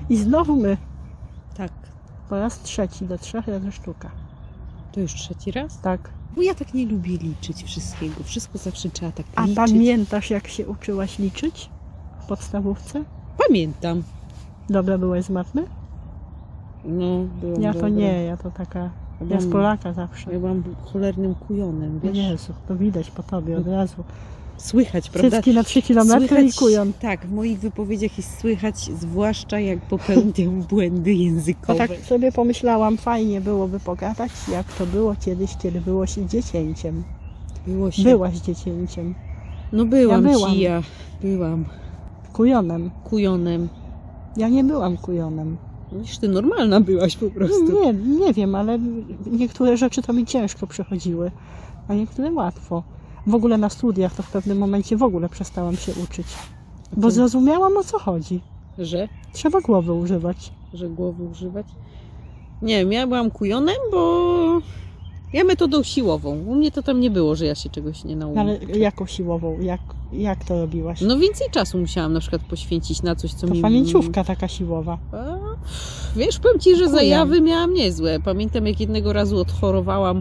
I znowu my. Tak. Po raz trzeci, do 3 razy sztuka. To już trzeci raz? Tak. Bo ja tak nie lubię liczyć wszystkiego. Wszystko zawsze trzeba tak A liczyć. pamiętasz, jak się uczyłaś liczyć w podstawówce? Pamiętam. Dobra byłaś z matmy? No, byłam Ja to dobra. nie, ja to taka... Ja z Polaka zawsze. Ja byłam cholernym kujonem, wiesz? Jezu, to widać po tobie od razu. Słychać, prawda? Cycki na 3 kilometry i kujon. Tak, w moich wypowiedziach jest słychać, zwłaszcza jak popełniam błędy No językowe. tak sobie pomyślałam, fajnie byłoby pogadać, jak to było kiedyś, kiedy było się dziecięciem. Było się. Byłaś dziecięciem. No byłam, Ja byłam. byłam Kujonem. kujonem. Ja nie byłam kujonem. Wiesz, ty normalna byłaś po prostu. Nie wiem, ale niektóre rzeczy to mi ciężko przechodziły, a niektóre łatwo. W ogóle na studiach to w pewnym momencie w ogóle przestałam się uczyć. Bo zrozumiałam, o co chodzi. Że? Trzeba głowy używać. Że głowy używać? Nie wiem, ja byłam kujonem, bo ja metodą siłową. U mnie to tam nie było, że ja się czegoś nie nauczę. Ale jaką siłową? Jak to robiłaś? No więcej czasu musiałam na przykład poświęcić na coś, co To mi... pamięciówka taka siłowa. A, wiesz, powiem Ci, że Kujon. zajawy miałam niezłe. Pamiętam, jak jednego razu odchorowałam,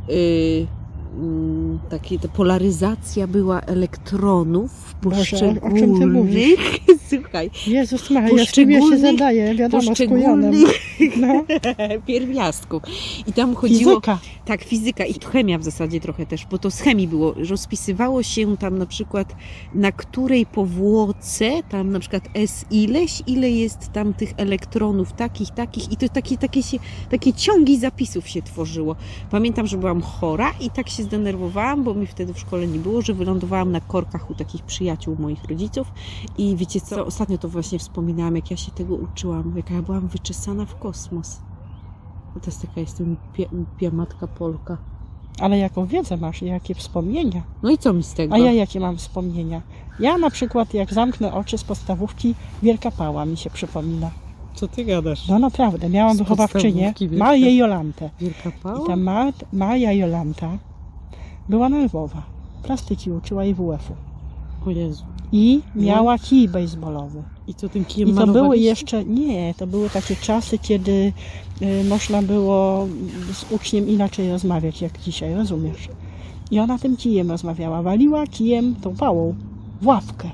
ta polaryzacja była elektronów Boże, o czym ty mówisz? Słuchaj, Jezus Maria, z czym ja się zadaję, wiadomo, z kujonem. No. pierwiastków. I tam chodziło... Fizyka. Tak, fizyka i chemia w zasadzie trochę też, bo to z chemii było. Rozpisywało się tam na przykład na której powłoce, tam na przykład S ileś, ile jest tam tych elektronów takich i to takie ciągi zapisów się tworzyło. Pamiętam, że byłam chora i tak się zdenerwowałam, bo mi wtedy w szkole nie było, że wylądowałam na korkach u takich przyjaciół moich rodziców i wiecie co, ostatnio to właśnie wspominałam, jak ja się tego uczyłam, jak ja byłam wyczesana w kosmos. To jest taka, jestem matka Polka. Ale jaką wiedzę masz i jakie wspomnienia? No i co mi z tego? A ja jakie mam wspomnienia? Ja na przykład jak zamknę oczy z podstawówki, Wielka Pała mi się przypomina. Co ty gadasz? No naprawdę, miałam Z wychowawczynię, podstawówki Wielka- Marię Jolantę. Wielka I Pała? ta Maria Jolanta była nerwowa. Plastyki uczyła i WF-u. O Jezu. I miała kij baseballowy. I co tym kijem I to były malowaliście? jeszcze, nie, to były takie czasy, kiedy można było z uczniem inaczej rozmawiać jak dzisiaj, rozumiesz? I ona tym kijem rozmawiała, waliła kijem tą pałą w ławkę.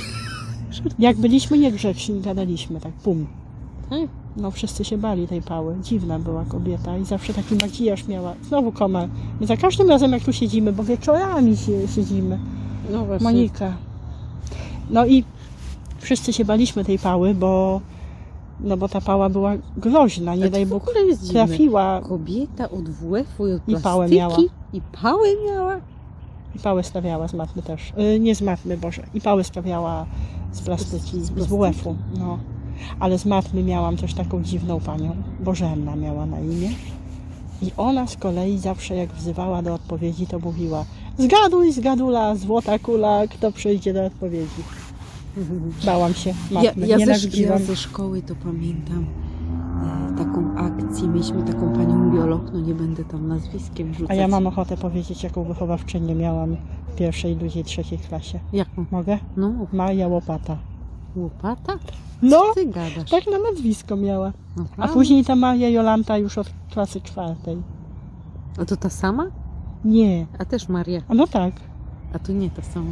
Jak byliśmy niegrzeczni, gadaliśmy tak, pum. Tak? No wszyscy się bali tej pały, dziwna była kobieta i zawsze taki makijaż miała. Znowu komar. My za każdym razem jak tu siedzimy, bo wieczorami siedzimy. No właśnie. Monika. No i wszyscy się baliśmy tej pały, bo ta pała była groźna, nie A to daj w Bóg, ogóle jest dziwne. trafiła Kobieta od WF-u i od I pałę plastyki? miała. I pałę miała? i pałę stawiała z matmy też. Nie z matmy, Boże. I pałę stawiała z plastyki, z WF-u. No. Ale z matmy miałam też taką dziwną panią. Bożenna miała na imię. I ona z kolei zawsze jak wzywała do odpowiedzi, to mówiła: zgaduj, zgadula, złota kula, kto przyjdzie do odpowiedzi. Bałam się matmy, Ja nienawidziłam. ze szkoły to pamiętam taką akcję. Mieliśmy taką panią biolog, no nie będę tam nazwiskiem rzucać. A ja mam ochotę powiedzieć, jaką wychowawczynię miałam w pierwszej, drugiej, trzeciej klasie. Jaką? Mogę? No, Maria Łopata. łopata? No, Co ty gadasz? tak na nazwisko miała. A Naprawdę? później ta Maria Jolanta już od klasy 4. A to ta sama? Nie. A też Maria. A no tak. A to nie ta sama.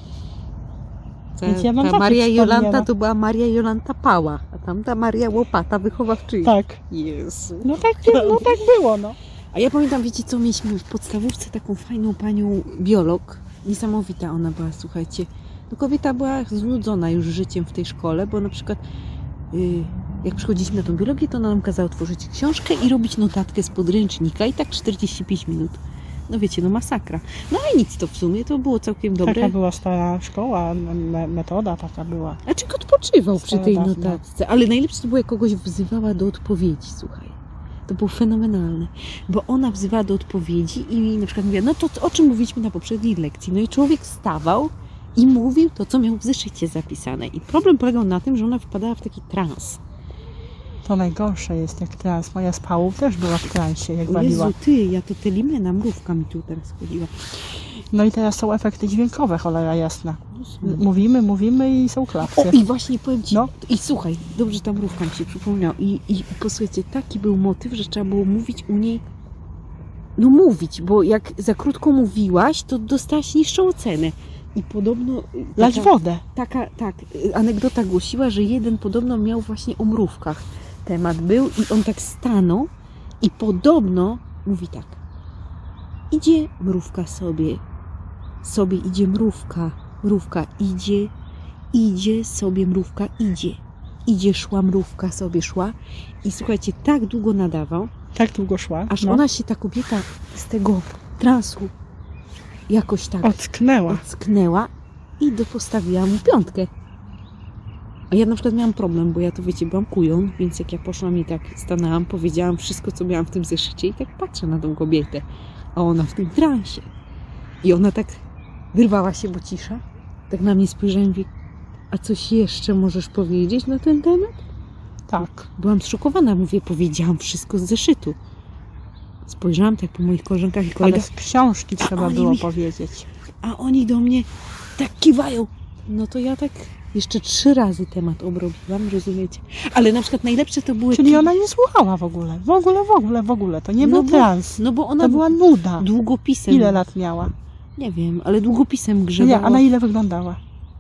Więc ja mam Ta takie Maria wspomnienia. Jolanta to była Maria Jolanta Pała, a tamta Maria Łopata wychowawczyni. Tak. Jezu. No tak było, no. A ja pamiętam, wiecie co, mieliśmy w podstawówce taką fajną panią biolog. Niesamowita ona była, słuchajcie. No kobieta była znudzona już życiem w tej szkole, bo na przykład jak przychodziliśmy na tą biologię, to ona nam kazała otworzyć książkę i robić notatkę z podręcznika i tak 45 minut. No wiecie, no masakra. No ale nic, to w sumie to było całkiem dobre. Taka była stara szkoła, metoda taka była. A czy odpoczywał przy tej Starodawna. notatce? Ale najlepsze to było, jak kogoś wzywała do odpowiedzi, słuchaj. To było fenomenalne, bo ona wzywała do odpowiedzi i na przykład mówiła, no to o czym mówiliśmy na poprzedniej lekcji? No i człowiek stawał i mówił to, co miał w zeszycie zapisane. I problem polegał na tym, że ona wpadała w taki trans. To najgorsze jest jak trans. Moja z Pałą też była w transie, jak O waliła. Jezu, ty, ja to te limena, mrówka mi tu teraz chodziła. No i teraz są efekty dźwiękowe, cholera jasna. No Mówimy i są O, klapsy. i właśnie powiem Ci, No. i słuchaj, dobrze ta mrówka mi się przypomniała. I posłuchajcie, taki był motyw, że trzeba było mówić u niej, no mówić, bo jak za krótko mówiłaś, to dostałaś niższą ocenę. I podobno Lać wodę. tak, anegdota głosiła, że jeden podobno miał właśnie o mrówkach temat był i on tak stanął i podobno mówi tak: idzie mrówka sobie idzie mrówka idzie sobie mrówka idzie szła mrówka sobie szła i słuchajcie, tak długo nadawał, Tak długo szła. aż no. ona się, ta kobieta, z tego transu jakoś tak ocknęła i postawiła mu 5. A ja na przykład miałam problem, bo ja to wiecie, byłam kujon, więc jak ja poszłam i tak stanęłam, powiedziałam wszystko, co miałam w tym zeszycie i tak patrzę na tą kobietę, a ona w tym transie. I ona tak wyrwała się, bo cisza, tak na mnie spojrzała i mówi: a coś jeszcze możesz powiedzieć na ten temat? Tak. Byłam zszokowana, mówię, powiedziałam wszystko z zeszytu. Spojrzałam tak po moich koleżankach i Ale kolegach, z książki trzeba oni było mi- powiedzieć. a oni do mnie tak kiwają. No to ja tak jeszcze 3 razy temat obrobiłam, rozumiecie? Ale na przykład najlepsze to były... Czyli ona nie słuchała w ogóle. W ogóle. To nie był trans. No bo ona To była nuda. długopisem... Ile lat miała? Nie wiem, ale długopisem Nie, grzebała. a na ile wyglądała?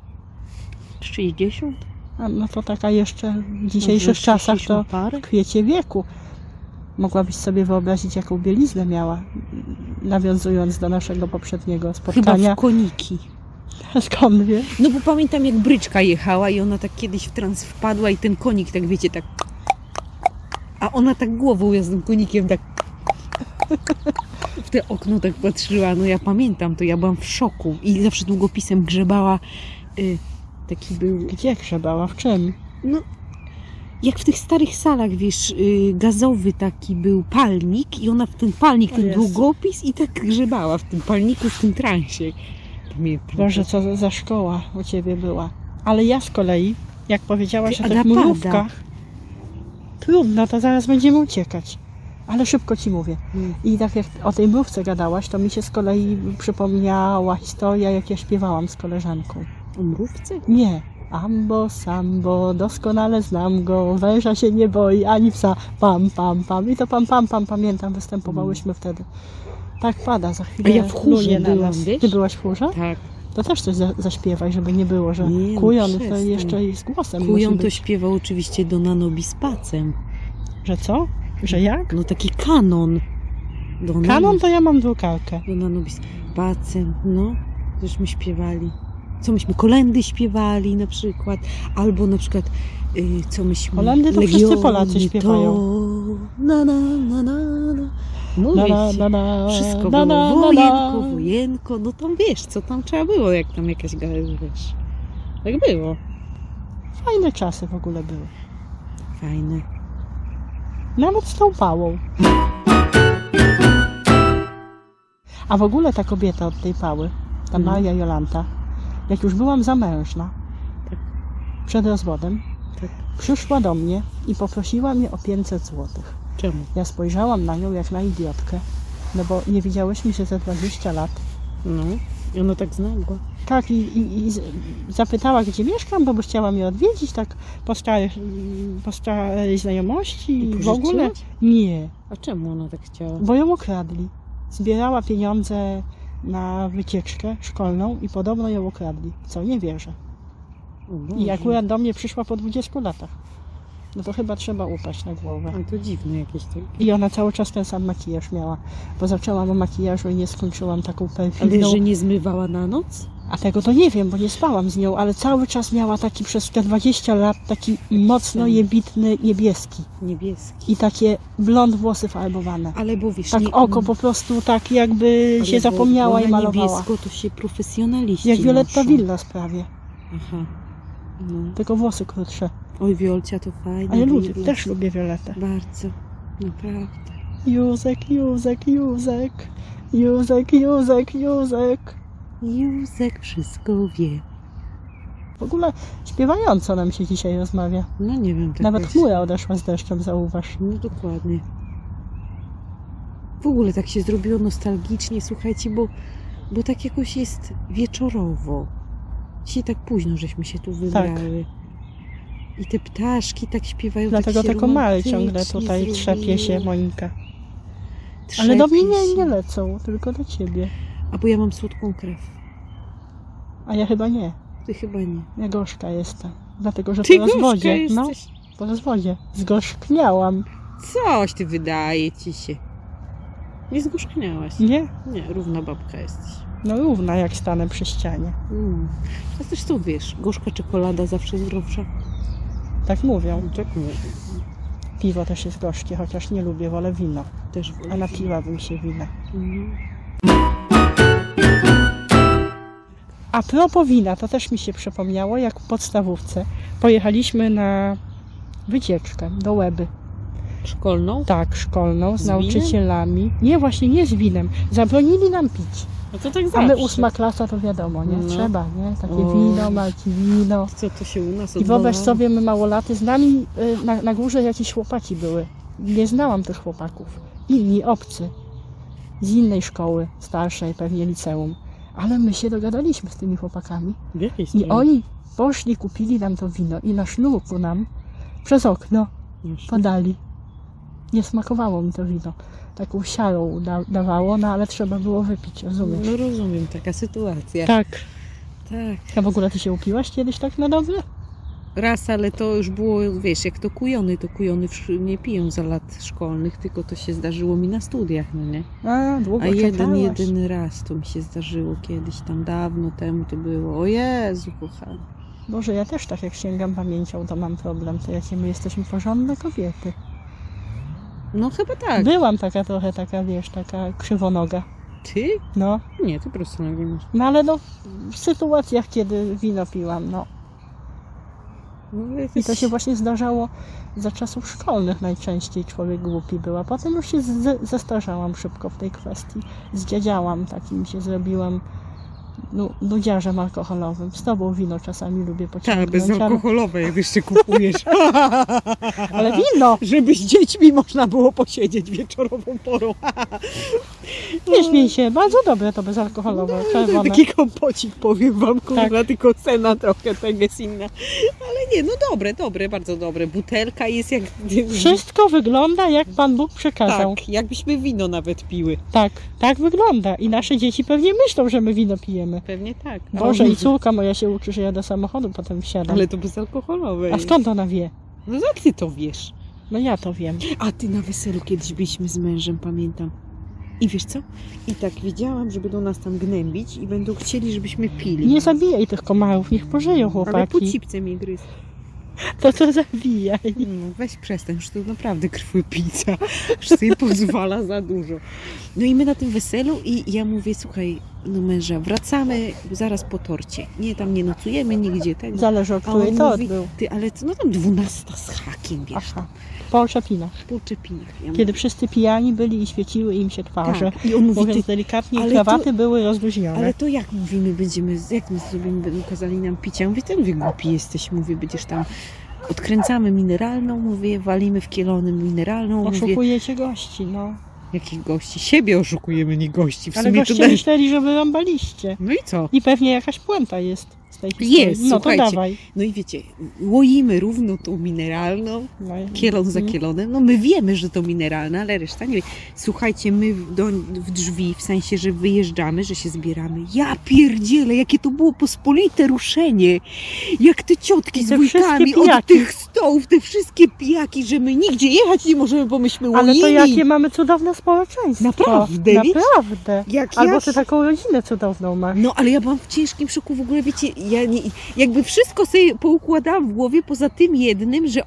60? A no to taka jeszcze w dzisiejszych czasach to parę? w kwiecie wieku. Mogłabyś sobie wyobrazić, jaką bieliznę miała, nawiązując do naszego poprzedniego Chyba spotkania. w koniki. Skąd wie? No bo pamiętam, jak bryczka jechała i ona tak kiedyś w trans wpadła i ten konik, tak wiecie, tak... A ona tak głową, ja z tym konikiem tak... W te okno tak patrzyła. No ja pamiętam to, ja byłam w szoku i zawsze długopisem grzebała. Taki był... Gdzie grzebała? W czym? No, jak w tych starych salach, wiesz, gazowy taki był palnik i ona w ten palnik, O ten Jezu. długopis i tak grzebała w tym palniku, w tym transie. Pamiętam. Boże, co za szkoła u Ciebie była. Ale ja z kolei, jak powiedziałaś Ty, o tych Agapada. mrówkach, trudno, to zaraz będziemy uciekać. Ale szybko Ci mówię. I tak jak o tej mrówce gadałaś, to mi się z kolei przypomniała historia, jak ja śpiewałam z koleżanką. O mrówce? Nie. Ambo, sambo, doskonale znam go, węża się nie boi, ani psa, pam, pam, pam. I to pam, pam, pam, pamiętam, występowałyśmy wtedy. Tak pada, za chwilę A ja w chórze lunie na byłam, nas. wiesz? Ty byłaś w chórze? Tak. To też coś zaśpiewaj, żeby nie było, że Nie, no kujon to przestań. jeszcze i z głosem Kujon musi to być. śpiewał oczywiście do nanobispacem. Że co? Że jak? No taki kanon. Kanon to ja mam drukarkę. Do nanobispacem, no. Żeśmy śpiewali. Co myśmy? Kolendy śpiewali na przykład. Albo na przykład, co myśmy... Kolendy to wszyscy Legiony Polacy śpiewają. To, na, na, na, na, na. Mówię ci. Wszystko na, było na, wojenko, na. wojenko. No tam wiesz, co tam trzeba było, jak tam jakaś wiesz. Tak było. Fajne czasy w ogóle były. Fajne. Nawet z tą pałą. A w ogóle ta kobieta od tej pały, ta Maria Jolanta, jak już byłam zamężna, Tak. przed rozwodem, Tak. przyszła do mnie i poprosiła mnie o 500 złotych. Czemu? Ja spojrzałam na nią jak na idiotkę, no bo nie widziałyśmy się za 20 lat. No. I ona tak znała. Tak, i zapytała, gdzie mieszkam, bo chciała mnie odwiedzić, tak po starej znajomości i w ogóle. Pożyczyłaś? Nie, A czemu ona tak chciała? bo ją okradli. Zbierała pieniądze na wycieczkę szkolną i podobno ją okradli, w co nie wierzę. O Boże. I akurat do mnie przyszła po 20 latach. No to chyba trzeba upaść na głowę. A to dziwne jakieś to. I ona cały czas ten sam makijaż miała, bo zaczęłam o makijażu i nie skończyłam taką Ale perfidną. że nie zmywała na noc? A tego to nie wiem, bo nie spałam z nią, ale cały czas miała taki przez te 20 lat taki mocno jebitny niebieski. Niebieski. I takie blond włosy farbowane. Ale bo wiesz, Tak oko po prostu tak jakby ale się bo zapomniała i ona malowała. niebiesko to się profesjonaliści Jak Violetta noszą. Villas prawie, Aha. No. tylko włosy krótsze. Oj, Wiolcia to fajnie. A ja lubię, Willas. też lubię Violettę. Bardzo. Naprawdę. Józek, Józek, Józek, Józek, Józek, Józek. Józek wszystko wie. W ogóle śpiewająco nam się dzisiaj rozmawia. No nie wiem. Tak Nawet jest. chmura odeszła z deszczem, zauważ. No dokładnie. W ogóle tak się zrobiło nostalgicznie, słuchajcie, bo tak jakoś jest wieczorowo. Dzisiaj tak późno żeśmy się tu wybrały. I te ptaszki tak śpiewają. Dlatego tak się tylko Mal romantycznie ciągle tutaj trzepie się, zrobiło. Monika. Trzepie Ale do mnie się. nie lecą, tylko do ciebie. A bo ja mam słodką krew. A ja chyba nie. Ty chyba nie. Ja gorzka jestem. Dlatego, że Ty po gorzka rozwodzie. No, jesteś. po rozwodzie. Zgorzkniałam. Coś ty wydaje ci się. Nie zgorzkniałaś. Nie? Nie, równa babka jesteś. No równa jak stanę przy ścianie. A zresztą wiesz, gorzka czekolada zawsze zdrowsza. Tak mówią. Tak mówię. Piwo też jest gorzkie, chociaż nie lubię, wolę wino. Też wolę. A napiłabym się wina. Mhm. A propos wina, to też mi się przypomniało, jak w podstawówce pojechaliśmy na wycieczkę do Łeby. Szkolną? Tak, szkolną, z Z winem? nauczycielami. Nie, właśnie nie z winem. Zabronili nam pić. No to tak A zawsze. my 8. klasa, to wiadomo, nie? No. Trzeba, nie? Takie O. wino, malki wino. Co to się u nas I wyobraź odwalało? sobie, my małolaty, z nami na górze jakieś chłopaki były. Nie znałam tych chłopaków. Inni, obcy. Z innej szkoły, starszej, pewnie liceum. Ale my się dogadaliśmy z tymi chłopakami. W jakiej I stronie? oni poszli, kupili nam to wino i na sznurku nam przez okno Już. podali. Nie smakowało mi to wino. Taką siarą dawało, no ale trzeba było wypić, rozumiesz? No rozumiem, taka sytuacja. Tak. Tak. A w ogóle ty się upiłaś kiedyś tak na dobre? Raz, ale to już było, wiesz, jak to kujony nie piją za lat szkolnych, tylko to się zdarzyło mi na studiach, no nie? A, długo A czekałaś. jedyny raz to mi się zdarzyło kiedyś, tam dawno temu to było. O Jezu, kochany. Boże, ja też tak jak sięgam pamięcią, to mam problem. To jakie my jesteśmy porządne kobiety. No chyba tak. Byłam taka trochę, taka wiesz, taka krzywonoga. Ty? No. Nie, ty prosto nogi masz. No ale no, w sytuacjach, kiedy wino piłam, no. No, I to się właśnie zdarzało za czasów szkolnych najczęściej człowiek głupi był, a potem już się zestarzałam szybko w tej kwestii. Zdziadziałam, takim się zrobiłam nudziarzem alkoholowym. Z tobą wino czasami lubię Tak, pociągnąć, bezalkoholowe jak jeszcze kupujesz. ale wino! Żeby z dziećmi można było posiedzieć wieczorową porą. Nie śmiej się, bardzo dobre to bezalkoholowe, czerwone. Taki kompocik, powiem wam, kurwa, Tak. tylko cena trochę tego jest inna. Ale nie, no dobre, bardzo dobre. Butelka jest jak... Wszystko wygląda jak Pan Bóg przekazał. Tak, jakbyśmy wino nawet piły. Tak wygląda. I nasze dzieci pewnie myślą, że my wino pijemy. Pewnie tak. Boże, i córka moja się uczy, że ja do samochodu potem wsiadam. Ale to bezalkoholowe A jest. skąd ona wie? No jak ty to wiesz? No ja to wiem. A ty na weselu kiedyś byliśmy z mężem, pamiętam. I wiesz co? I tak wiedziałam, że będą nas tam gnębić i będą chcieli, żebyśmy pili. Nie zabijaj tych komarów, niech pożyją Ale po chłopaki. cipce mnie gryzł. To zabijaj. No, weź przestań, już to naprawdę krwiopijca. Już sobie pozwala za dużo. No i my na tym weselu i ja mówię, słuchaj, no męża, wracamy zaraz po torcie. Nie, tam nie nocujemy nigdzie. Tego. Zależy, o A której on to mówi, był. ty, ale co, no tam 12 z hakiem, wiesz, Aha. Po oczepinach. po czepinach. Ja Kiedy wszyscy pijani byli i świeciły im się twarze. tak. I on mówi, Mówiąc ty, delikatnie, ale krawaty to- były rozluźnione. ale to jak mówimy, jak my zrobimy, będą kazali nam pić? Ja mówię, ten mówię, głupi jesteś, mówię, będziesz tam, odkręcamy mineralną, mówię, walimy w kielonym mineralną, mówię, Oszukujecie gości, no. jakich gości? Siebie oszukujemy, nie gości. W Ale sumie goście to myśleli, że wy rąbaliście. No i co? I pewnie jakaś puenta jest z tej historii. Jest, No to słuchajcie. dawaj. No i wiecie, łoimy równo tą mineralną, No, i- kielon za kielonem. No my wiemy, że to mineralna, ale reszta nie wie. Słuchajcie, my w drzwi, w sensie, że wyjeżdżamy, że się zbieramy. Ja pierdzielę, jakie to było pospolite ruszenie. Jak te ciotki I z te wujkami wszystkie od pijaki. tych stołów, te wszystkie pijaki, że my nigdzie jechać nie możemy, bo myśmy łoili. Ale to jakie mamy cudowne społeczeństwo. Naprawdę, wiecie? Naprawdę. Jak Albo ja ty taką rodzinę cudowną masz. No, ale ja byłam w ciężkim szoku w ogóle, wiecie, ja nie, jakby wszystko sobie poukładałam w głowie poza tym jednym, że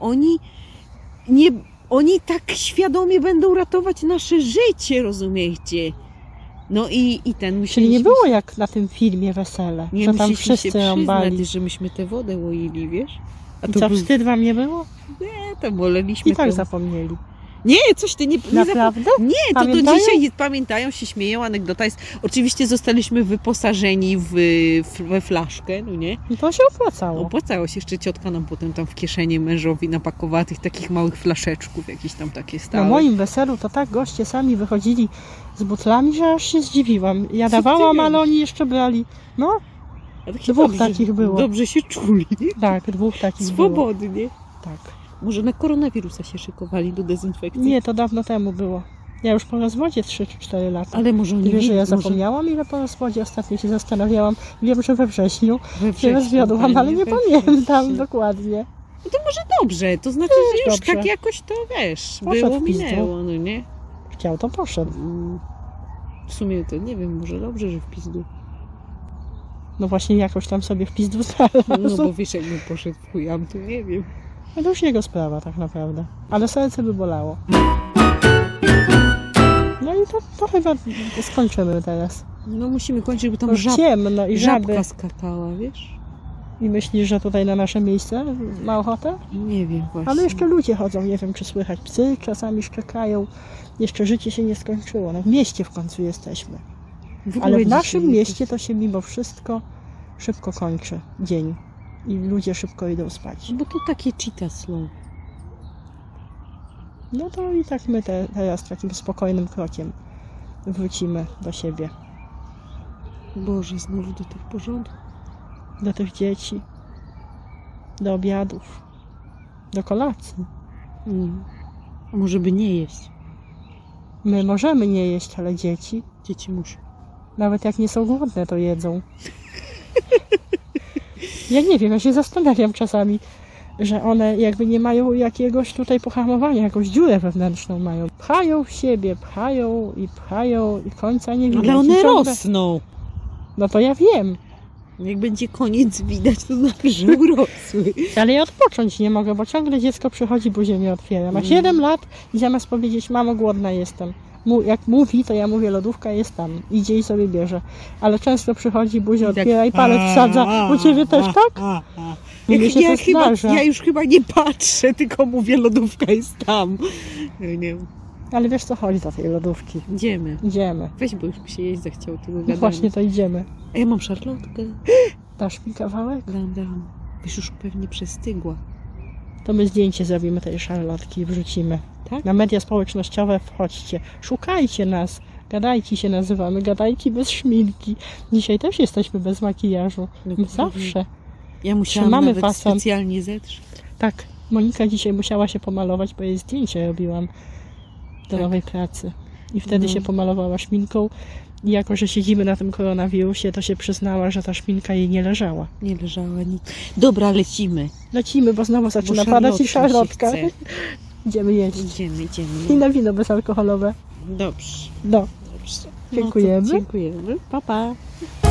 oni tak świadomie będą ratować nasze życie, rozumiecie? No i ten Czyli nie było jak na tym filmie Wesele, nie że tam musieliśmy się wszyscy rąbali. przyznać, że myśmy tę wodę łoili, wiesz? A I to co, był, wstyd wam nie było? tam woleliśmy I tak to. zapomnieli. Nie, coś ty nie Naprawdę? Nie, to do Pamiętają? dzisiaj pamiętają, się śmieją, anegdota jest. Oczywiście zostaliśmy wyposażeni we flaszkę, no nie? I to się opłacało. Opłacało się, jeszcze ciotka nam potem tam w kieszeni mężowi napakowała tych takich małych flaszeczków, jakieś tam takie Na stałe. moim weselu to tak goście sami wychodzili z butlami, że aż się zdziwiłam. Ja Co ty dawałam, gadasz? ale oni jeszcze brali. No, A tak się Dwóch dobrze, takich było. Dobrze się czuli. Tak, 2 takich było. Swobodnie. Tak. Może na koronawirusa się szykowali do dezynfekcji. Nie, to dawno temu było. Ja już po rozwodzie 3 czy 4 lata. Ale może oni I wiesz, że ja może zapomniałam, ile po rozwodzie ostatnio się zastanawiałam. Wiem, że we wrześniu we się wrześniu, rozwiodłam, ale nie we pamiętam wrześniu. dokładnie. No to może dobrze, to znaczy, Też że już dobrze. tak jakoś to wiesz, Poszedł było, w pizdu. minęło, no nie? Chciał, to poszedł. W sumie to nie wiem, może dobrze, że w pizdu. No właśnie jakoś tam sobie w pizdu znalazł. No bo wiesz, jakby poszedł w chujam, to nie wiem. No to już jego sprawa tak naprawdę. Ale serce by bolało. No i to chyba skończymy teraz. No musimy kończyć, bo tam Już ciemno i żaby. żabka skakała, wiesz? I myślisz, że tutaj na nasze miejsce ma ochotę? Nie wiem właśnie. Ale jeszcze ludzie chodzą, nie wiem czy słychać. Psy czasami szczekają. Jeszcze życie się nie skończyło. No w mieście w końcu jesteśmy. W ogóle Ale w dzisiaj naszym jakoś- mieście to się mimo wszystko szybko kończy dzień. I ludzie szybko idą spać. Bo tu takie cheetah slow. No to i tak my teraz takim spokojnym krokiem wrócimy do siebie. Boże, znowu do tych porządków. Do tych dzieci. Do obiadów. Do kolacji. A może by nie jeść? My możemy nie jeść, ale dzieci, Dzieci muszą. nawet jak nie są głodne, to jedzą. Ja nie wiem, ja się zastanawiam czasami, że one jakby nie mają jakiegoś tutaj pohamowania, jakąś dziurę wewnętrzną mają. Pchają w siebie, pchają i końca nie widać. Ale one I ciągle- rosną. No to ja wiem, Jak będzie koniec widać, to znaczy, że urosły. ale ja odpocząć nie mogę, bo ciągle dziecko przychodzi, buzię mi otwiera. Ma 7 lat i zamiast powiedzieć, mamo, głodna jestem. Jak mówi, to ja mówię, lodówka jest tam. Idzie i sobie bierze. Ale często przychodzi, buzię otwiera i palec wsadza. U ciebie też tak? Mi się to zdarza. Ja już chyba nie patrzę, tylko mówię, lodówka jest tam. Nie wiem. Ale wiesz co chodzi do tej lodówki. Idziemy. Idziemy. Weź, bo już mi się jeść zachciało tego No gadania. właśnie to idziemy. A ja mam szarlotkę. Dasz mi kawałek? Dam. Wiesz, już pewnie przestygła. To my zdjęcie zrobimy tej szarlotki i wrzucimy. Tak? Na media społecznościowe wchodźcie. Szukajcie nas. Gadajki się nazywamy. Gadajki bez szminki. Dzisiaj też jesteśmy bez makijażu. My Dokładnie. zawsze. Ja musiałam Trzymamy nawet fason. specjalnie zetrzeć. Tak. Monika dzisiaj musiała się pomalować, bo jej zdjęcie robiłam do Tak. nowej pracy. I wtedy No. się pomalowała szminką. I jako, że siedzimy na tym koronawirusie, to się przyznała, że ta szminka jej nie leżała. Nie leżała nic. Dobra, lecimy. Lecimy, bo znowu zaczyna Bo padać i szarlotka szarlotka. się chce. Idziemy jeść. Idziemy. I na wino bezalkoholowe. Dobrze. No, Dobrze. Dziękujemy. No to dziękujemy. Pa, pa.